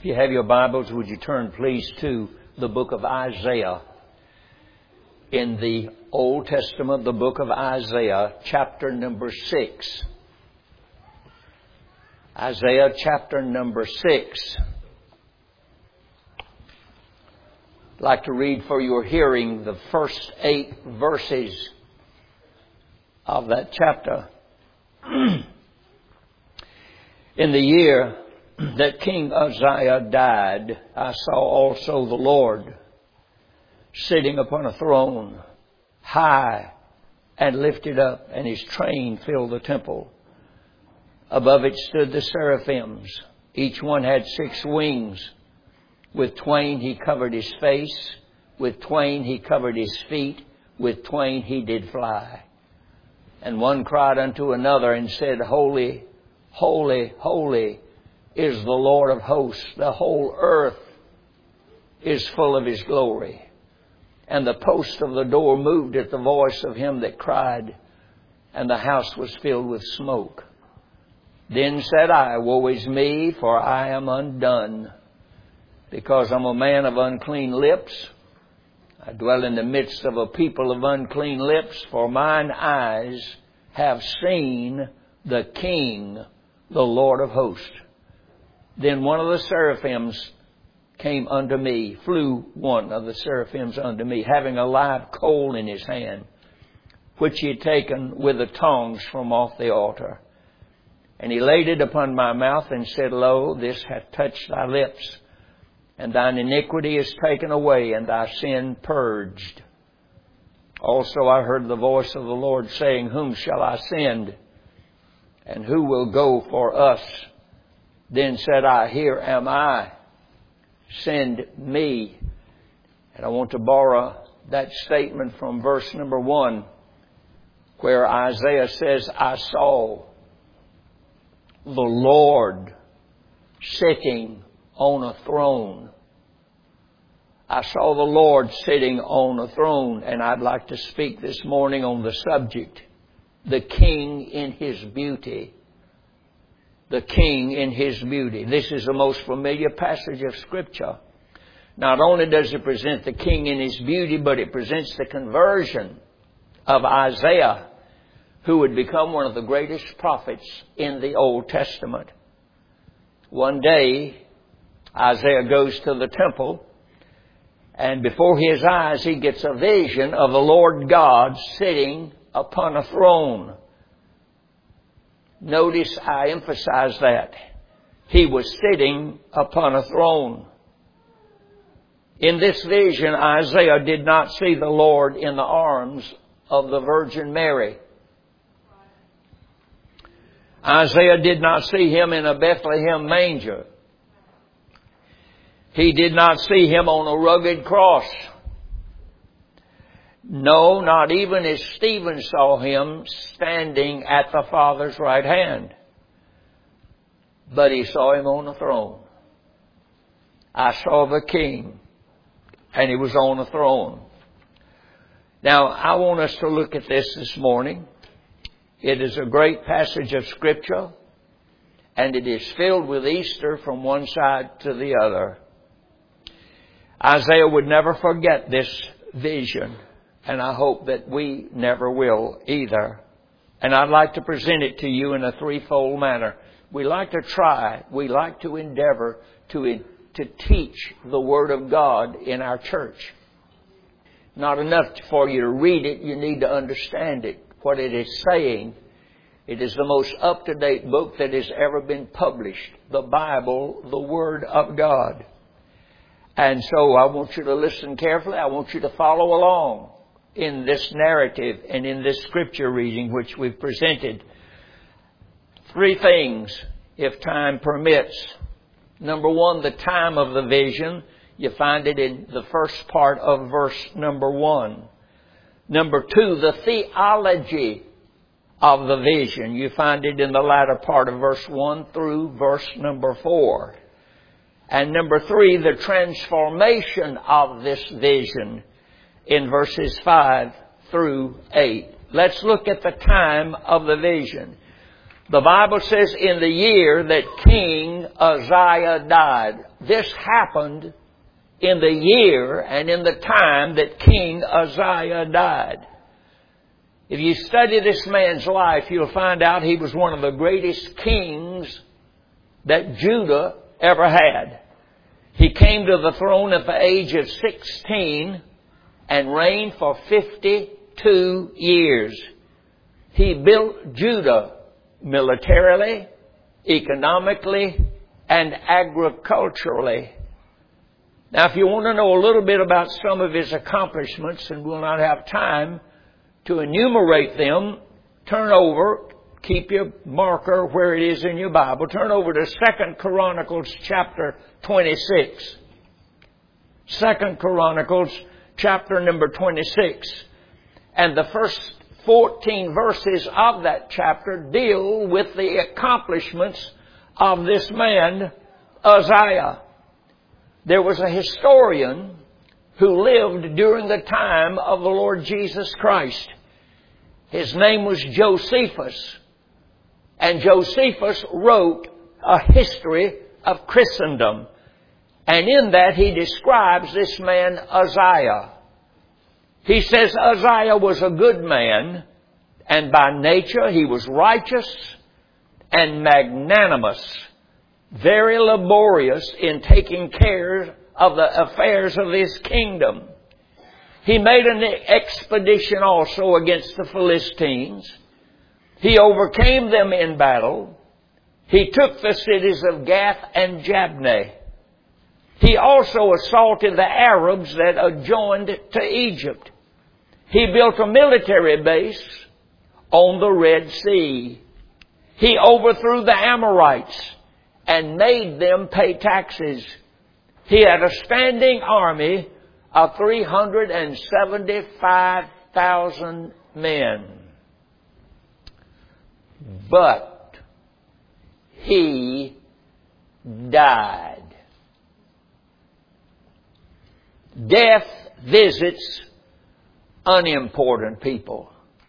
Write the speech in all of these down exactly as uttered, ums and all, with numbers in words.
If you have your Bibles, would you turn please to the book of Isaiah. In the Old Testament, the book of Isaiah, chapter number six. Isaiah chapter number six. I'd like to read for your hearing the first eight verses of that chapter. In the year that King Uzziah died, I saw also the Lord sitting upon a throne, high and lifted up, and His train filled the temple. Above it stood the seraphims. Each one had six wings. With twain He covered His face. With twain He covered His feet. With twain He did fly. And one cried unto another and said, Holy, holy, holy is the Lord of hosts. The whole earth is full of His glory. And the post of the door moved at the voice of him that cried, and the house was filled with smoke. Then said I, Woe is me, for I am undone, because I'm a man of unclean lips. I dwell in the midst of a people of unclean lips, for mine eyes have seen the King, the Lord of hosts. Then one of the seraphims came unto me, flew one of the seraphims unto me, having a live coal in his hand, which he had taken with the tongs from off the altar. And he laid it upon my mouth and said, Lo, this hath touched thy lips, and thine iniquity is taken away, and thy sin purged. Also I heard the voice of the Lord saying, Whom shall I send? And who will go for us? Then said I, Here am I. Send me. And I want to borrow that statement from verse number one, where Isaiah says, I saw the Lord sitting on a throne. I saw the Lord sitting on a throne, and I'd like to speak this morning on the subject, the King in His beauty. The King in His beauty. This is the most familiar passage of Scripture. Not only does it present the King in His beauty, but it presents the conversion of Isaiah, who would become one of the greatest prophets in the Old Testament. One day, Isaiah goes to the temple, and before his eyes he gets a vision of the Lord God sitting upon a throne. Notice I emphasize that. He was sitting upon a throne. In this vision, Isaiah did not see the Lord in the arms of the Virgin Mary. Isaiah did not see Him in a Bethlehem manger. He did not see Him on a rugged cross. No, not even as Stephen saw Him standing at the Father's right hand. But he saw Him on the throne. I saw the King, and He was on the throne. Now, I want us to look at this this morning. It is a great passage of Scripture, and it is filled with Easter from one side to the other. Isaiah would never forget this vision. And I hope that we never will either. And I'd like to present it to you in a threefold manner. We like to try, we like to endeavor to, to teach the Word of God in our church. Not enough for you to read it, you need to understand it, what it is saying. It is the most up-to-date book that has ever been published. The Bible, the Word of God. And so I want you to listen carefully. I want you to follow along in this narrative and in this scripture reading which we've presented. Three things, if time permits. Number one, the time of the vision. You find it in the first part of verse number one. Number two, the theology of the vision. You find it in the latter part of verse one through verse number four. And number three, the transformation of this vision in verses five through eight. Let's look at the time of the vision. The Bible says in the year that King Uzziah died. This happened in the year and in the time that King Uzziah died. If you study this man's life, you'll find out he was one of the greatest kings that Judah ever had. He came to the throne at the age of sixteen and reigned for fifty-two years. He built Judah militarily, economically, and agriculturally. Now, if you want to know a little bit about some of his accomplishments, and we'll not have time to enumerate them, turn over, keep your marker where it is in your Bible. Turn over to Second Chronicles chapter twenty-six. Second Chronicles chapter number twenty-six. And the first fourteen verses of that chapter deal with the accomplishments of this man, Uzziah. There was a historian who lived during the time of the Lord Jesus Christ. His name was Josephus. And Josephus wrote a history of Christendom. And in that he describes this man Uzziah. He says Uzziah was a good man, and by nature he was righteous and magnanimous, very laborious in taking care of the affairs of his kingdom. He made an expedition also against the Philistines. He overcame them in battle. He took the cities of Gath and Jabneh. He also assaulted the Arabs that adjoined to Egypt. He built a military base on the Red Sea. He overthrew the Amorites and made them pay taxes. He had a standing army of three hundred seventy-five thousand men. But he died. Death visits unimportant people,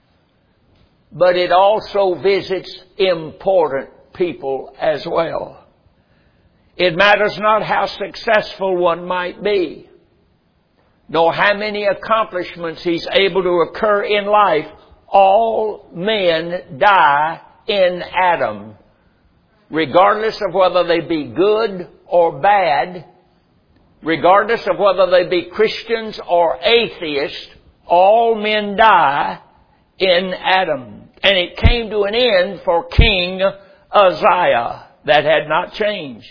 but it also visits important people as well. It matters not how successful one might be, nor how many accomplishments he's able to occur in life. All men die in Adam, regardless of whether they be good or bad, regardless of whether they be Christians or atheists. All men die in Adam. And it came to an end for King Uzziah. That had not changed.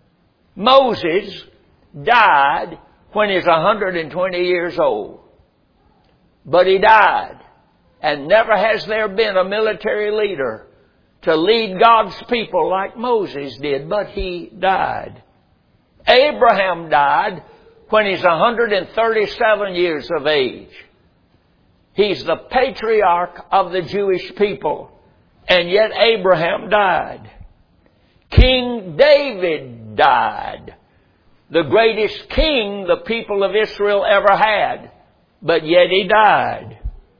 Moses died when he was one hundred twenty years old. But he died. And never has there been a military leader to lead God's people like Moses did, but he died. Abraham died when he's one hundred thirty-seven years of age. He's the patriarch of the Jewish people, and yet Abraham died. King David died, the greatest king the people of Israel ever had, but yet he died.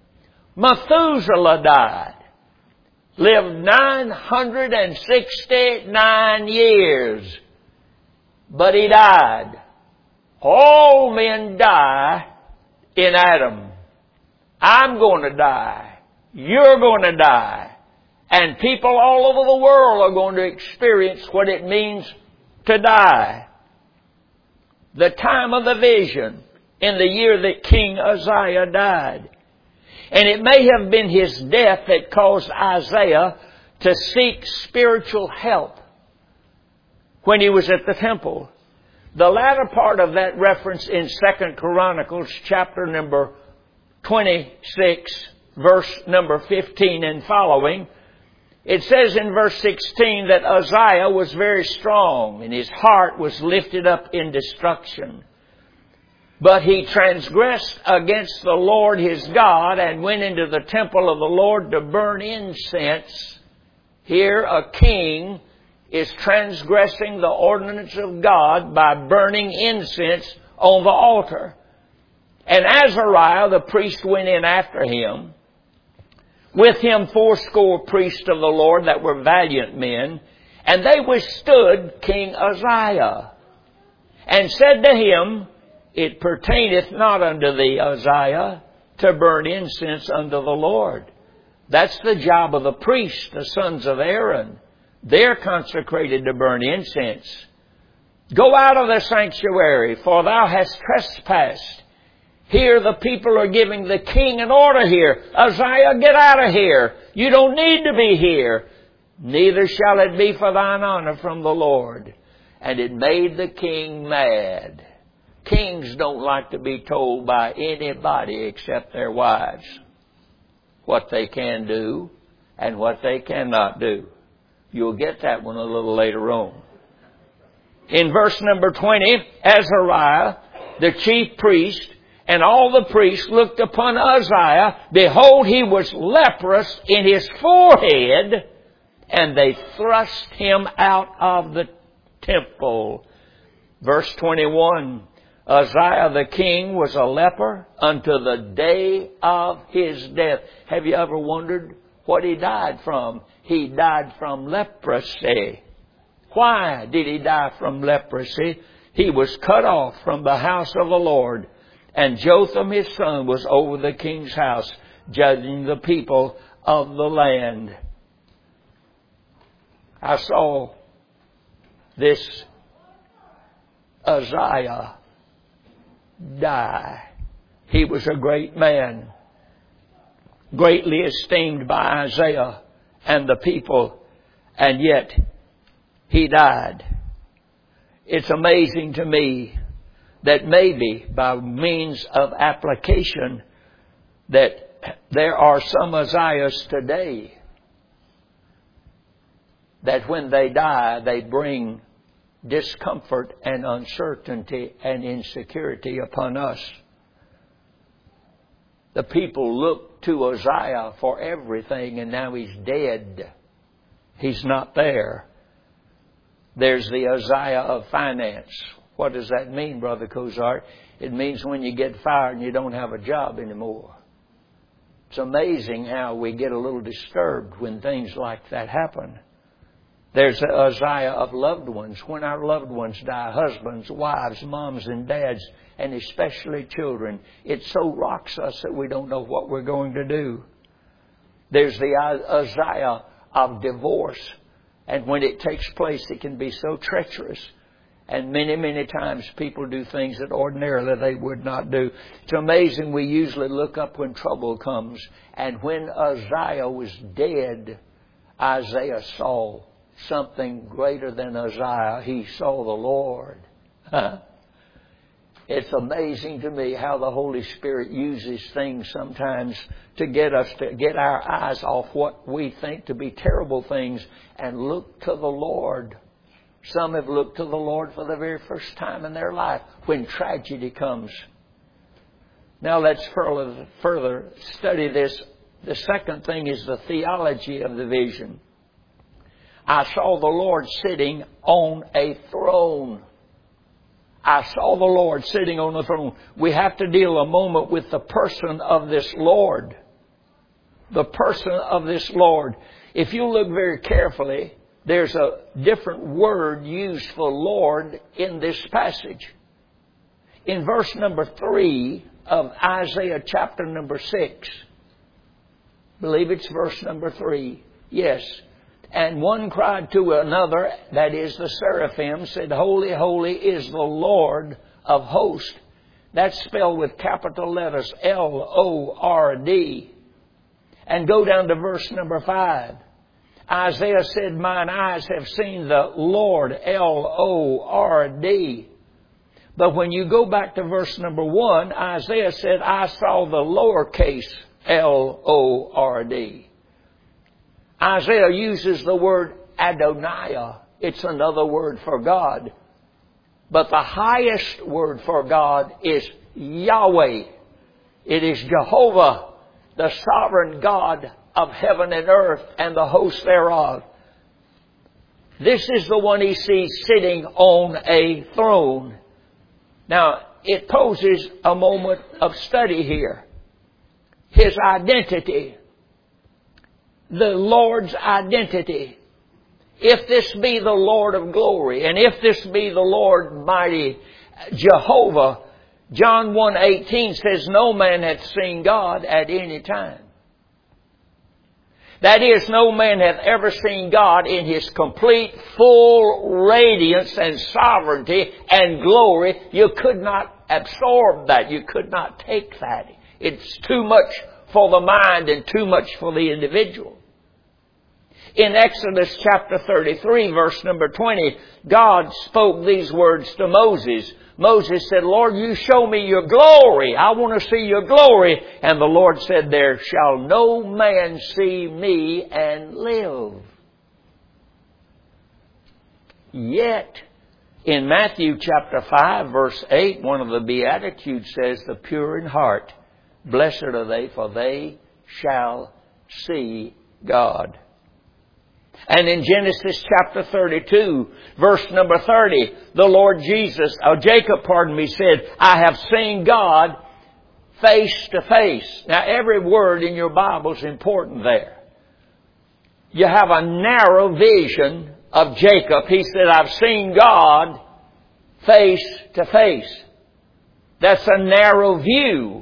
Methuselah died, lived nine hundred sixty-nine years, but he died. All men die in Adam. I'm going to die. You're going to die. And people all over the world are going to experience what it means to die. The time of the vision in the year that King Uzziah died. And it may have been his death that caused Isaiah to seek spiritual help when he was at the temple. The latter part of that reference in Second Chronicles chapter number twenty-six, verse number fifteen and following, it says in verse sixteen that Uzziah was very strong and his heart was lifted up in destruction. But he transgressed against the Lord his God and went into the temple of the Lord to burn incense. Here a king is transgressing the ordinance of God by burning incense on the altar. And Azariah, the priest, went in after him. with him fourscore priests of the Lord that were valiant men, and they withstood King Uzziah, and said to him, It pertaineth not unto thee, Uzziah, to burn incense unto the Lord. That's the job of the priests, the sons of Aaron. They're consecrated to burn incense. Go out of the sanctuary, for thou hast trespassed. Here the people are giving the king an order here. Uzziah, get out of here. You don't need to be here. Neither shall it be for thine honor from the Lord. And it made the king mad. Kings don't like to be told by anybody except their wives what they can do and what they cannot do. You'll get that one a little later on. In verse number twenty, Azariah, the chief priest, and all the priests looked upon Uzziah. Behold, he was leprous in his forehead, and they thrust him out of the temple. Verse twenty-one, Uzziah the king was a leper unto the day of his death. Have you ever wondered what he died from? He died from leprosy. Why did he die from leprosy? He was cut off from the house of the Lord, and Jotham his son was over the king's house, judging the people of the land. I saw this Uzziah die. He was a great man, greatly esteemed by Isaiah and the people, and yet he died. It's amazing to me that maybe by means of application that there are some Uzziahs today that when they die, they bring discomfort and uncertainty and insecurity upon us. The people look to Uzziah for everything, and now he's dead. He's not there. There's the Uzziah of finance. What does that mean, Brother Cozart? It means when you get fired and you don't have a job anymore. It's amazing how we get a little disturbed when things like that happen. There's the Uzziah of loved ones. When our loved ones die, husbands, wives, moms and dads, and especially children, it so rocks us that we don't know what we're going to do. There's the Uzziah of divorce. And when it takes place, it can be so treacherous. And many, many times people do things that ordinarily they would not do. It's amazing we usually look up when trouble comes. And when Uzziah was dead, Isaiah saw something greater than Uzziah. He saw the Lord. It's amazing to me how the Holy Spirit uses things sometimes to get us to get our eyes off what we think to be terrible things and look to the Lord. Some have looked to the Lord for the very first time in their life when tragedy comes. Now let's further, further study this. The second thing is the theology of the vision. I saw the Lord sitting on a throne. I saw the Lord sitting on the throne. We have to deal a moment with the person of this Lord. The person of this Lord. If you look very carefully, there's a different word used for Lord in this passage. In verse number three of Isaiah chapter number six, I believe it's verse number three. Yes. And one cried to another, that is the seraphim, said, Holy, holy is the Lord of hosts. That's spelled with capital letters, L O R D. And go down to verse number five. Isaiah said, Mine eyes have seen the Lord, L O R D. But when you go back to verse number one, Isaiah said, I saw the lowercase L O R D. Isaiah uses the word Adonai. It's another word for God. But the highest word for God is Yahweh. It is Jehovah, the sovereign God of heaven and earth and the host thereof. This is the one he sees sitting on a throne. Now, it poses a moment of study here. His identity. the Lord's identity. If this be the Lord of glory, and if this be the Lord mighty Jehovah, John one eighteen says, no man hath seen God at any time. That is, no man hath ever seen God in His complete, full radiance and sovereignty and glory. You could not absorb that. You could not take that. It's too much for the mind and too much for the individual. In Exodus chapter thirty-three, verse number twenty, God spoke these words to Moses. Moses said, Lord, you show me your glory. I want to see your glory. And the Lord said, there shall no man see me and live. Yet, in Matthew chapter five, verse eight, one of the Beatitudes says, the pure in heart, blessed are they, for they shall see God. And in Genesis chapter thirty-two, verse number thirty, the Lord Jesus, or Jacob, pardon me, said, I have seen God face to face. Now, every word in your Bible is important there. You have a narrow vision of Jacob. He said, I've seen God face to face. That's a narrow view.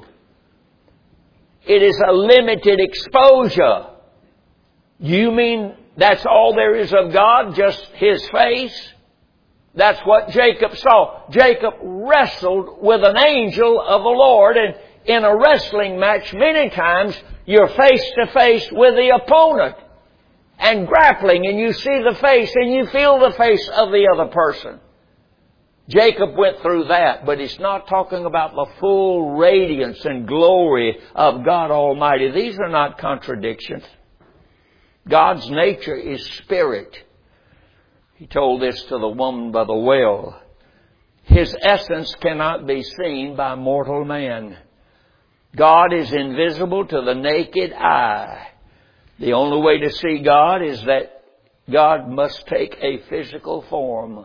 It is a limited exposure. You mean that's all there is of God, just His face? That's what Jacob saw. Jacob wrestled with an angel of the Lord, and in a wrestling match, many times you're face to face with the opponent and grappling, and you see the face and you feel the face of the other person. Jacob went through that, but he's not talking about the full radiance and glory of God Almighty. These are not contradictions. God's nature is spirit. He told this to the woman by the well. His essence cannot be seen by mortal man. God is invisible to the naked eye. The only way to see God is that God must take a physical form.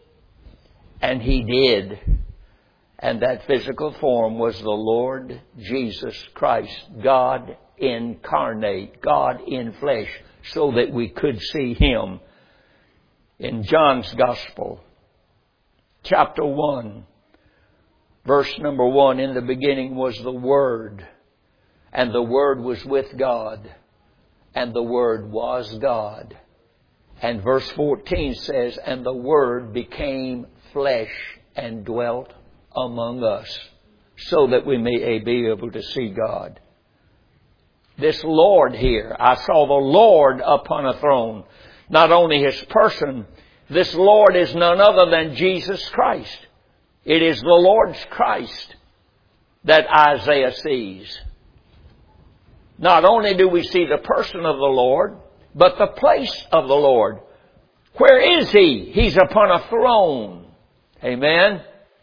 And He did. And that physical form was the Lord Jesus Christ, God incarnate, God in flesh, so that we could see Him. In John's Gospel, chapter one, verse number one, in the beginning was the Word, and the Word was with God, and the Word was God. And verse fourteen says, and the Word became flesh and dwelt among us, so that we may be able to see God. This Lord here, I saw the Lord upon a throne. Not only His person, this Lord is none other than Jesus Christ. It is the Lord's Christ that Isaiah sees. Not only do we see the person of the Lord, but the place of the Lord. Where is He? He's upon a throne. Amen.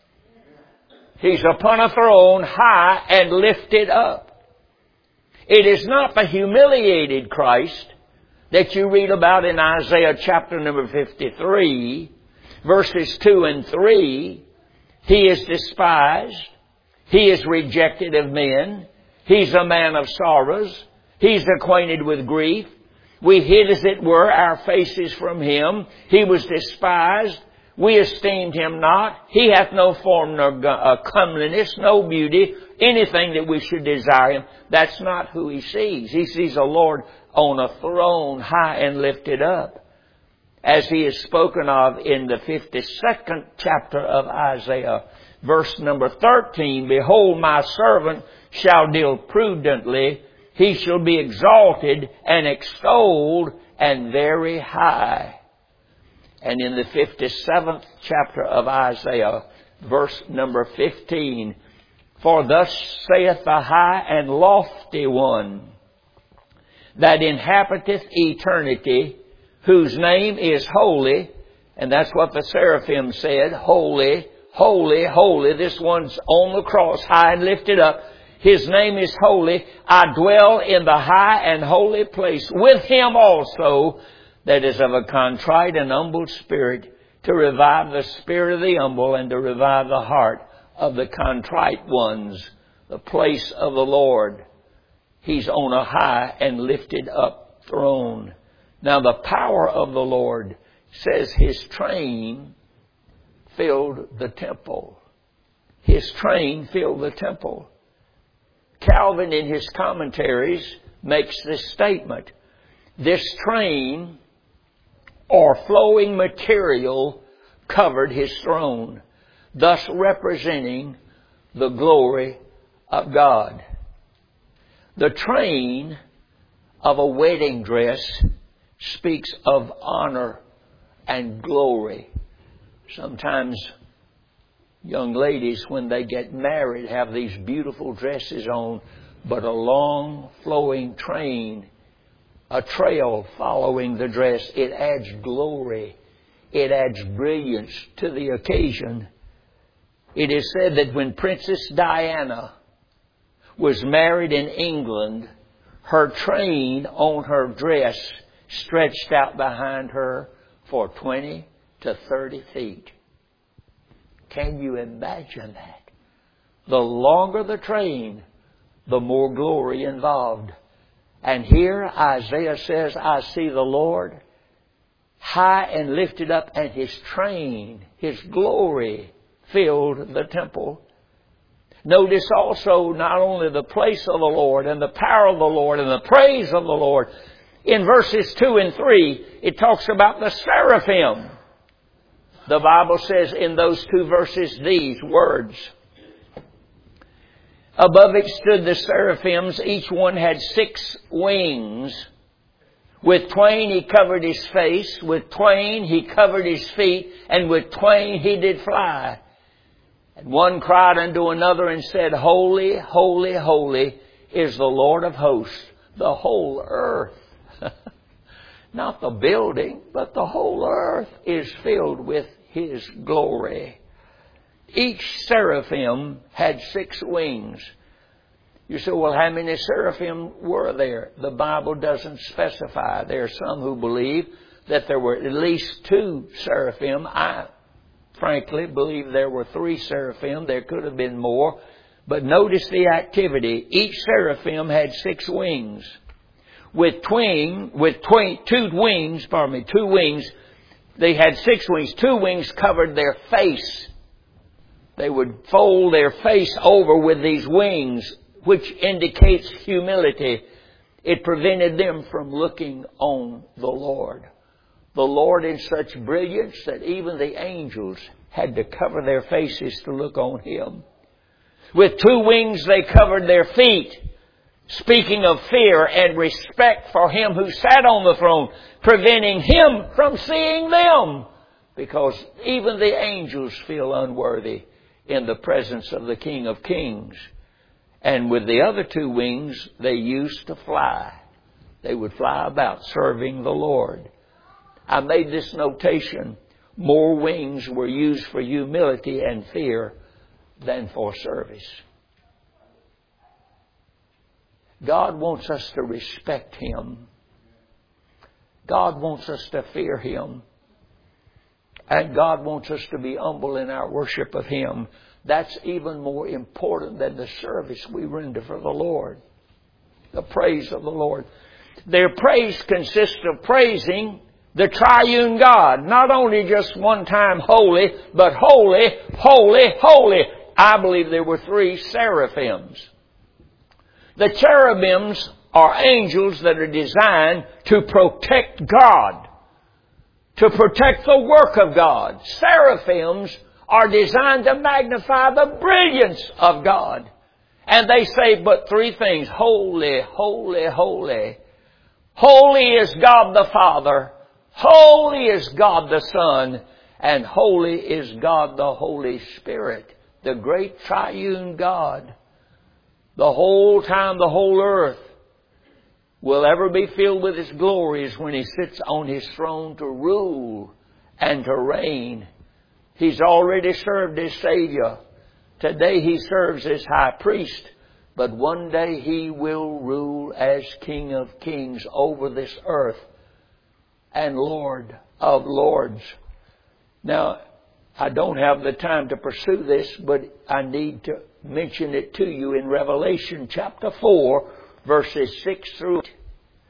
He's upon a throne, high and lifted up. It is not the humiliated Christ that you read about in Isaiah chapter number fifty-three, verses two and three. He is despised. He is rejected of men. He's a man of sorrows. He's acquainted with grief. We hid, as it were, our faces from Him. He was despised. We esteemed Him not. He hath no form nor uh, comeliness, no beauty, anything that we should desire Him. That's not who He sees. He sees a Lord on a throne, high and lifted up, as He is spoken of in the fifty-second chapter of Isaiah, verse number thirteen. Behold, my servant shall deal prudently. He shall be exalted and extolled and very high. And in the fifty-seventh chapter of Isaiah, verse number fifteen, for thus saith the high and lofty one, that inhabiteth eternity, whose name is holy. And that's what the seraphim said, holy, holy, holy. This one's on the cross, high and lifted up. His name is holy. I dwell in the high and holy place with Him also, that is of a contrite and humble spirit, to revive the spirit of the humble and to revive the heart of the contrite ones. The place of the Lord. He's on a high and lifted up throne. Now the power of the Lord says His train filled the temple. His train filled the temple. Calvin in his commentaries makes this statement. This train or flowing material covered His throne, thus representing the glory of God. The train of a wedding dress speaks of honor and glory. Sometimes young ladies, when they get married, have these beautiful dresses on, but a long flowing train, a trail following the dress, it adds glory. It adds brilliance to the occasion. It is said that when Princess Diana was married in England, her train on her dress stretched out behind her for twenty to thirty feet. Can you imagine that? The longer the train, the more glory involved. And here Isaiah says, I see the Lord high and lifted up, and His train, His glory, filled the temple. Notice also not only the place of the Lord and the power of the Lord and the praise of the Lord. In verses two and three, it talks about the seraphim. The Bible says in those two verses these words. Above it stood the seraphims. Each one had six wings. With twain he covered his face. With twain he covered his feet. And with twain he did fly. And one cried unto another and said, Holy, holy, holy is the Lord of hosts. The whole earth, not the building, but the whole earth is filled with His glory. Each seraphim had six wings. You say, well, how many seraphim were there? The Bible doesn't specify. There are some who believe that there were at least two seraphim. I frankly believe there were three seraphim. There could have been more. But notice the activity. Each seraphim had six wings. With twin, with twin, two wings, pardon me, two wings, they had six wings. Two wings covered their face. They would fold their face over with these wings, which indicates humility. It prevented them from looking on the Lord. The Lord in such brilliance that even the angels had to cover their faces to look on Him. With two wings they covered their feet, speaking of fear and respect for Him who sat on the throne, preventing Him from seeing them, because even the angels feel unworthy in the presence of the King of Kings. And with the other two wings, they used to fly. They would fly about serving the Lord. I made this notation. More wings were used for humility and fear than for service. God wants us to respect Him. God wants us to fear Him. And God wants us to be humble in our worship of Him. That's even more important than the service we render for the Lord. The praise of the Lord. Their praise consists of praising the triune God. Not only just one time holy, but holy, holy, holy. I believe there were three seraphims. The cherubims are angels that are designed to protect God, to protect the work of God. Seraphims are designed to magnify the brilliance of God. And they say but three things. Holy, holy, holy. Holy is God the Father. Holy is God the Son. And holy is God the Holy Spirit. The great triune God. The whole time the whole earth will ever be filled with His glories when He sits on His throne to rule and to reign. He's already served as Savior. Today He serves as High Priest. But one day He will rule as King of Kings over this earth and Lord of Lords. Now, I don't have the time to pursue this, but I need to mention it to you in Revelation chapter four, verses six through eight.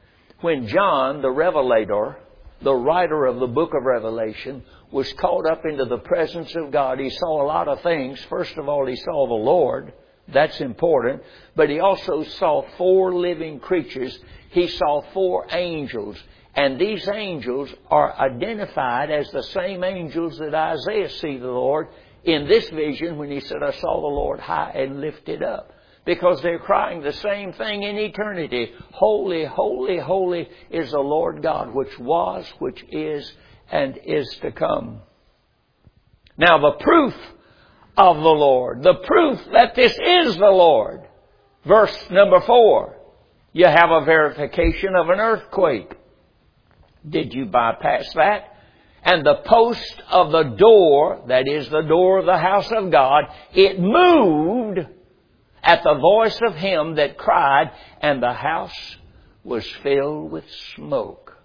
when John, the Revelator, the writer of the book of Revelation, was caught up into the presence of God, he saw a lot of things. First of all, he saw the Lord. That's important. But he also saw four living creatures. He saw four angels. And these angels are identified as the same angels that Isaiah see the Lord in this vision when he said, I saw the Lord high and lifted up. Because they're crying the same thing in eternity. Holy, holy, holy is the Lord God, which was, which is, and is to come. Now the proof of the Lord, the proof that this is the Lord. Verse number four, you have a verification of an earthquake. Did you bypass that? And the post of the door, that is the door of the house of God, it moved at the voice of him that cried, and the house was filled with smoke.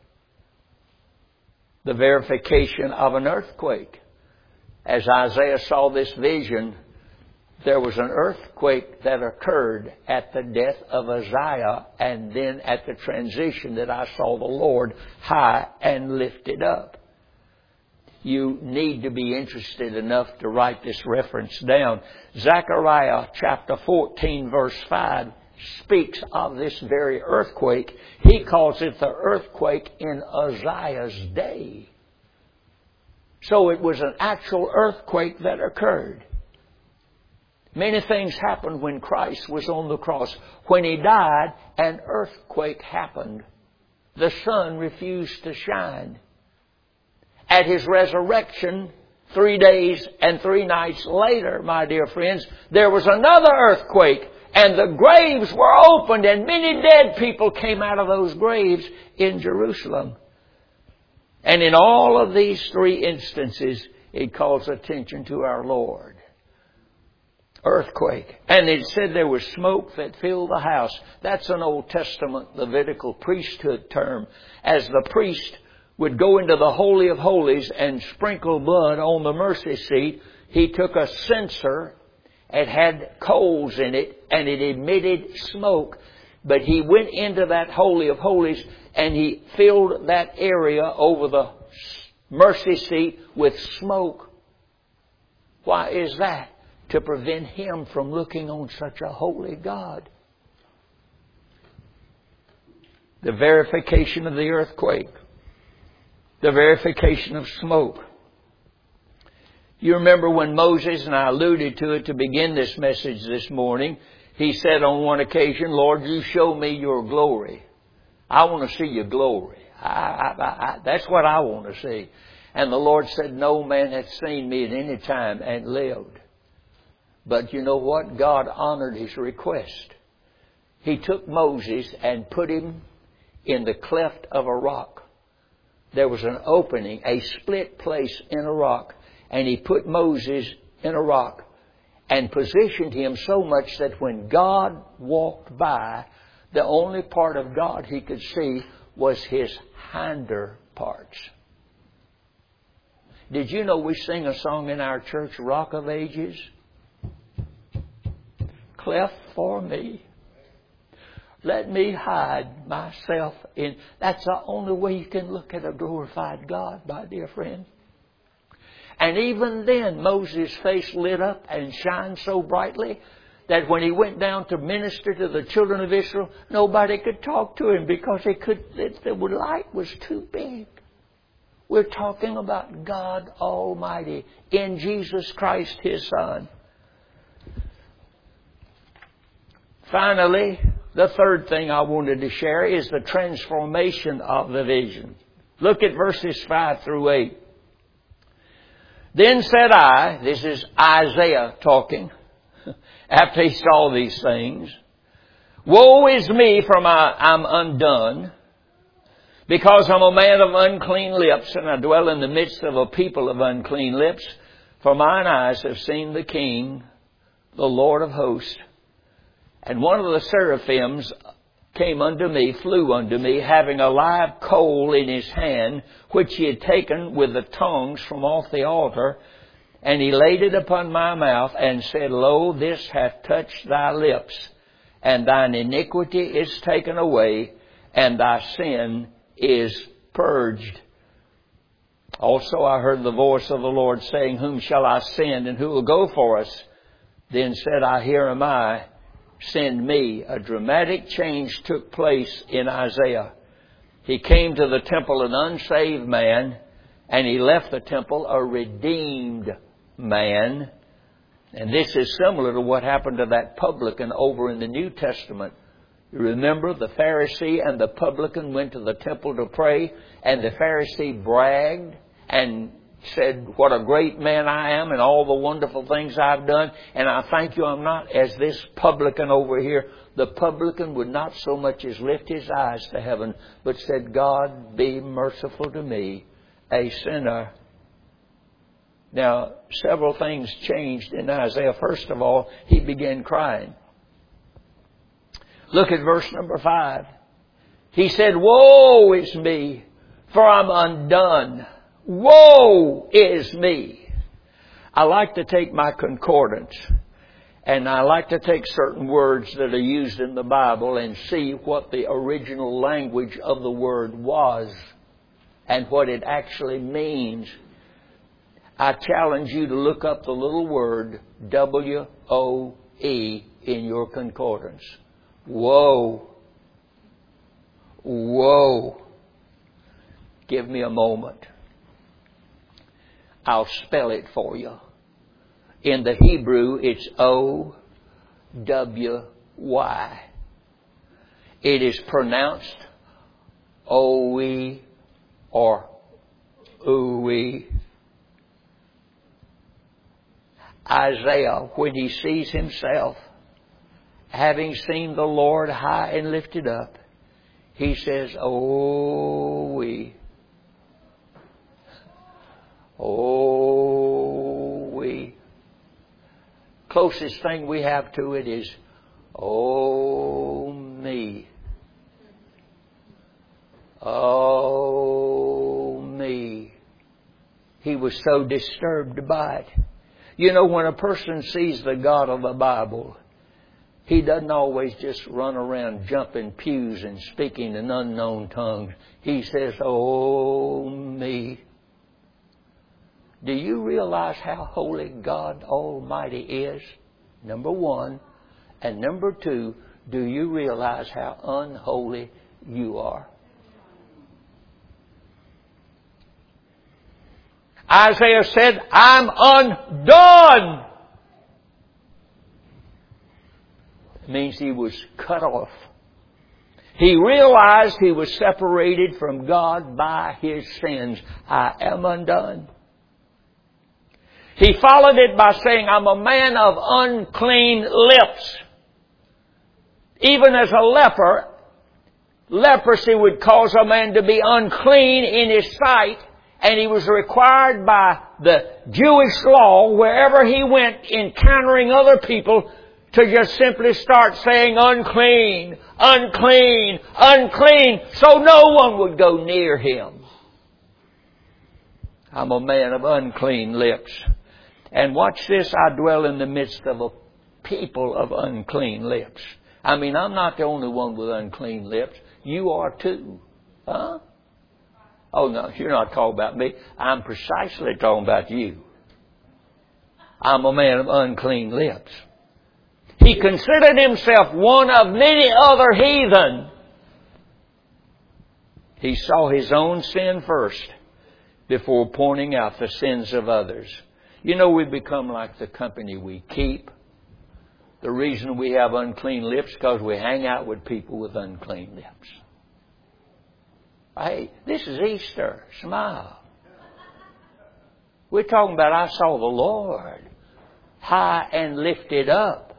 The verification of an earthquake. As Isaiah saw this vision, there was an earthquake that occurred at the death of Uzziah, and then at the transition that I saw the Lord high and lifted up. You need to be interested enough to write this reference down. Zechariah chapter fourteen verse five speaks of this very earthquake. He calls it the earthquake in Uzziah's day. So it was an actual earthquake that occurred. Many things happened when Christ was on the cross. When He died, an earthquake happened. The sun refused to shine. At His resurrection, three days and three nights later, my dear friends, there was another earthquake, and the graves were opened, and many dead people came out of those graves in Jerusalem. And in all of these three instances, it calls attention to our Lord. Earthquake. And it said there was smoke that filled the house. That's an Old Testament Levitical priesthood term. As the priest would go into the Holy of Holies and sprinkle blood on the mercy seat, he took a censer. It had coals in it, and it emitted smoke. But he went into that Holy of Holies, and he filled that area over the mercy seat with smoke. Why is that? To prevent him from looking on such a holy God. The verification of the earthquake. The verification of smoke. You remember when Moses, and I alluded to it to begin this message this morning, he said on one occasion, Lord, you show me your glory. I want to see your glory. I, I, I, that's what I want to see. And the Lord said, no man hath seen me at any time and lived. But you know what? God honored his request. He took Moses and put him in the cleft of a rock. There was an opening, a split place in a rock. And he put Moses in a rock and positioned him so much that when God walked by, the only part of God he could see was his hinder parts. Did you know we sing a song in our church, Rock of Ages? Cleft for me. Let me hide myself in. That's the only way you can look at a glorified God, my dear friend. And even then, Moses' face lit up and shined so brightly that when he went down to minister to the children of Israel, nobody could talk to him because he could, the light was too big. We're talking about God Almighty in Jesus Christ, His Son. Finally, the third thing I wanted to share is the transformation of the vision. Look at verses five through eight. Then said I, this is Isaiah talking, after he saw these things, woe is me, for I, I'm undone, because I'm a man of unclean lips, and I dwell in the midst of a people of unclean lips. For mine eyes have seen the King, the Lord of hosts. And one of the seraphims came unto me, flew unto me, having a live coal in his hand, which he had taken with the tongs from off the altar. And he laid it upon my mouth, and said, Lo, this hath touched thy lips, and thine iniquity is taken away, and thy sin is purged. Also I heard the voice of the Lord saying, Whom shall I send, and who will go for us? Then said I, Here am I, send me. A dramatic change took place in Isaiah. He came to the temple an unsaved man, and he left the temple a redeemed man. And this is similar to what happened to that publican over in the New Testament. You remember the Pharisee and the publican went to the temple to pray, and the Pharisee bragged and said, What a great man I am and all the wonderful things I've done. And I thank you I'm not as this publican over here. The publican would not so much as lift his eyes to heaven, but said, God, be merciful to me, a sinner. Now, several things changed in Isaiah. First of all, he began crying. Look at verse number five. He said, Woe is me, for I'm undone. Woe is me. I like to take my concordance, and I like to take certain words that are used in the Bible and see what the original language of the word was and what it actually means. I challenge you to look up the little word W O E in your concordance. Woe. Woe. Give me a moment. I'll spell it for you. In the Hebrew, it's O W Y. It is pronounced O-E or oo-e. Isaiah, when he sees himself, having seen the Lord high and lifted up, he says, Oh, we. Oh, we. Closest thing we have to it is, oh, me. Oh, me. He was so disturbed by it. You know, when a person sees the God of the Bible, he doesn't always just run around jumping pews and speaking in unknown tongues. He says, oh, me. Do you realize how holy God Almighty is? Number one. And number two, do you realize how unholy you are? Isaiah said, I'm undone. It means he was cut off. He realized he was separated from God by his sins. I am undone. He followed it by saying, I'm a man of unclean lips. Even as a leper, leprosy would cause a man to be unclean in his sight. And he was required by the Jewish law, wherever he went encountering other people, to just simply start saying unclean, unclean, unclean, so no one would go near him. I'm a man of unclean lips. And watch this, I dwell in the midst of a people of unclean lips. I mean, I'm not the only one with unclean lips. You are too. Huh? Oh, no, you're not talking about me. I'm precisely talking about you. I'm a man of unclean lips. He considered himself one of many other heathen. He saw his own sin first before pointing out the sins of others. You know, we become like the company we keep. The reason we have unclean lips is because we hang out with people with unclean lips. Hey, this is Easter. Smile. We're talking about I saw the Lord high and lifted up.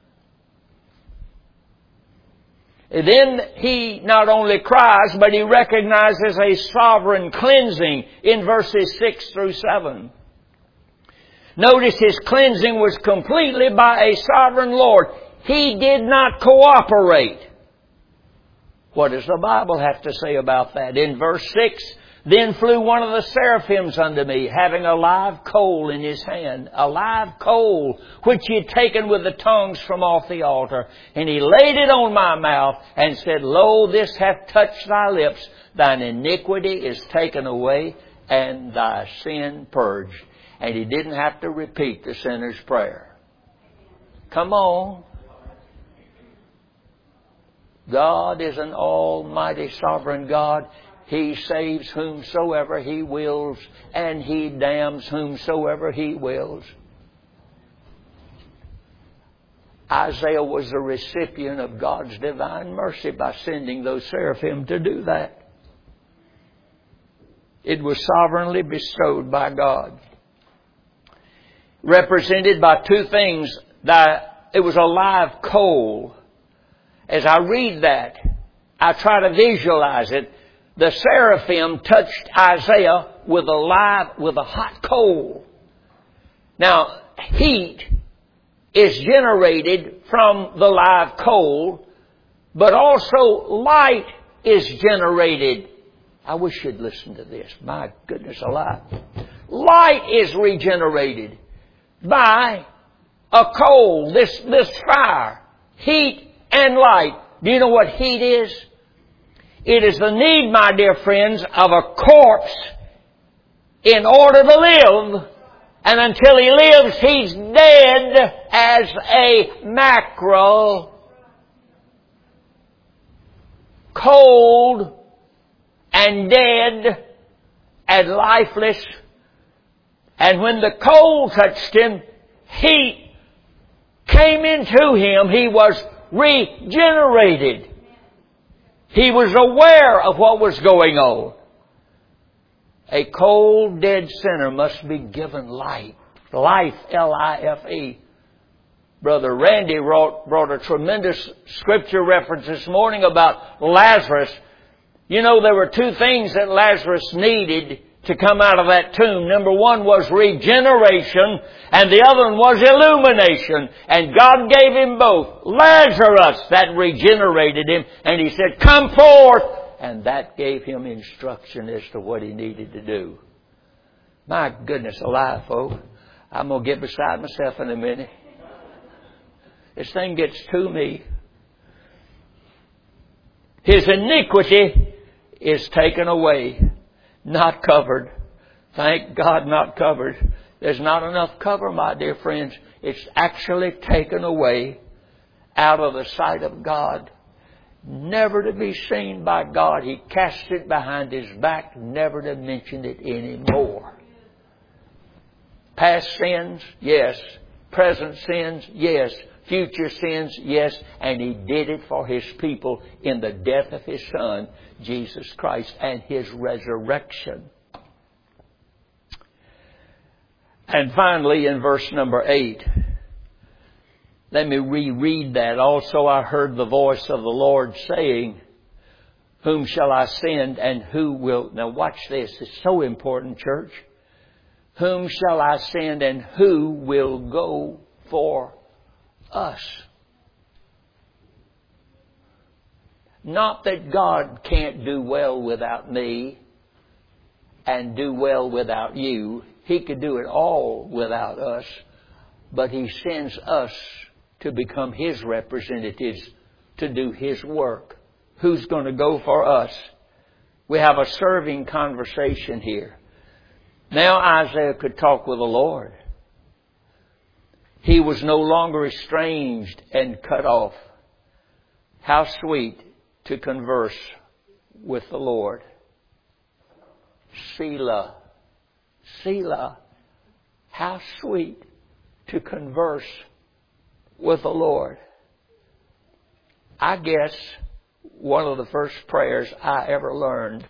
And then he not only cries, but he recognizes a sovereign cleansing in verses six through seven. Notice his cleansing was completely by a sovereign Lord. He did not cooperate. What does the Bible have to say about that? In verse six, Then flew one of the seraphims unto me, having a live coal in his hand, a live coal, which he had taken with the tongues from off the altar. And he laid it on my mouth, and said, Lo, this hath touched thy lips. Thine iniquity is taken away, and thy sin purged. And he didn't have to repeat the sinner's prayer. Come on. God is an almighty sovereign God. He saves whomsoever He wills, and He damns whomsoever He wills. Isaiah was the recipient of God's divine mercy by sending those seraphim to do that. It was sovereignly bestowed by God. Represented by two things. That it was a live coal. As I read that, I try to visualize it. The seraphim touched Isaiah with a live, with a hot coal. Now, heat is generated from the live coal, but also light is generated. I wish you'd listen to this. My goodness alive. Light is regenerated by a coal, this, this fire, heat and light. Do you know what heat is? It is the need, my dear friends, of a corpse in order to live. And until he lives, he's dead as a mackerel. Cold and dead and lifeless. And when the coal touched him, heat came into him. He was regenerated. He was aware of what was going on. A cold, dead sinner must be given light. Life, L I F E. Brother Randy wrote, brought a tremendous scripture reference this morning about Lazarus. You know, there were two things that Lazarus needed to come out of that tomb. Number one was regeneration, and the other one was illumination. And God gave him both. Lazarus, that regenerated him, and He said, come forth. And that gave him instruction as to what he needed to do. My goodness alive, folks. I'm going to get beside myself in a minute. This thing gets to me. His iniquity is taken away. Not covered. Thank God, not covered. There's not enough cover, my dear friends. It's actually taken away out of the sight of God. Never to be seen by God. He cast it behind His back, never to mention it anymore. Past sins, yes. Present sins, yes. Future sins, yes. And He did it for His people in the death of His Son, Jesus Christ, and His resurrection. And finally, in verse number eight, let me reread that. Also I heard the voice of the Lord saying, whom shall I send, and who will... Now watch this. It's so important, church. Whom shall I send, and who will go for us? Not that God can't do well without me and do well without you. He could do it all without us. But He sends us to become His representatives to do His work. Who's going to go for us? We have a serving conversation here. Now Isaiah could talk with the Lord. He was no longer estranged and cut off. How sweet to converse with the Lord. Selah. Selah. How sweet to converse with the Lord. I guess one of the first prayers I ever learned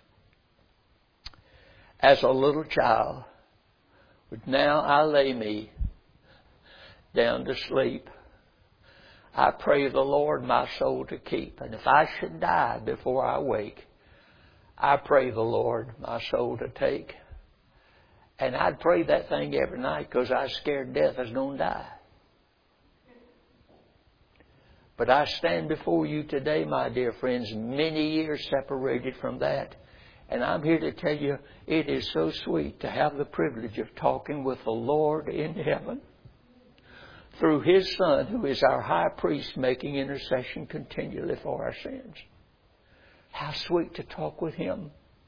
as a little child was, now I lay me down to sleep. I pray the Lord my soul to keep. And if I should die before I wake, I pray the Lord my soul to take. And I'd pray that thing every night because I was scared death I was going to die. But I stand before you today, my dear friends, many years separated from that. And I'm here to tell you, it is so sweet to have the privilege of talking with the Lord in heaven through His Son, who is our high priest, making intercession continually for our sins. How sweet to talk with Him.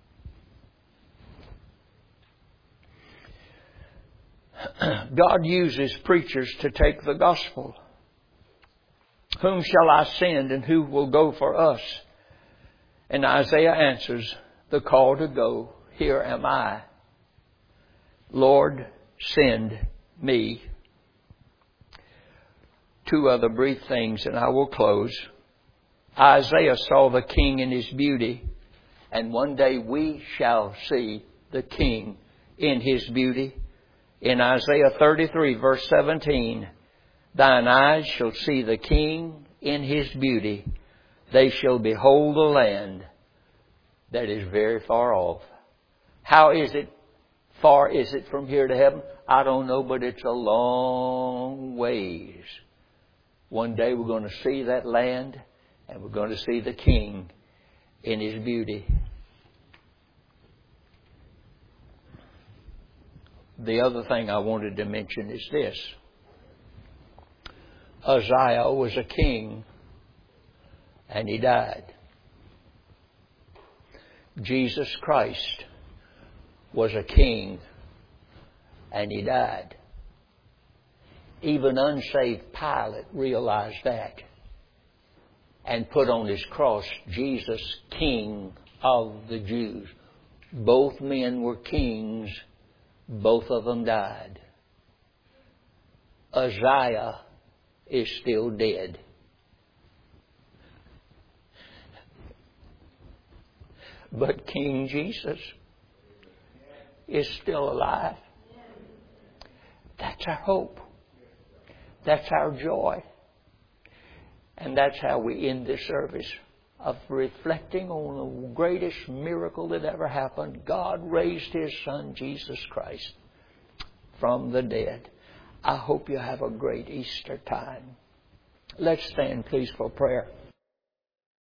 God uses preachers to take the gospel. Whom shall I send, and who will go for us? And Isaiah answers the call to go. Here am I. Lord, send me. Two other brief things and I will close. Isaiah saw the King in His beauty, and one day we shall see the King in His beauty. In Isaiah thirty-three, verse seventeen, thine eyes shall see the King in His beauty. They shall behold the land that is very far off. How is it? Far is it from here to heaven? I don't know, but it's a long ways. One day we're going to see that land, and we're going to see the King in His beauty. The other thing I wanted to mention is this. Uzziah was a king, and he died. Jesus Christ was a king, and He died. Even unsaved Pilate realized that and put on his cross, Jesus, King of the Jews. Both men were kings. Both of them died. Uzziah is still dead. But King Jesus is still alive. That's our hope. That's our joy. And that's how we end this service, of reflecting on the greatest miracle that ever happened. God raised His Son, Jesus Christ, from the dead. I hope you have a great Easter time. Let's stand, please, for prayer.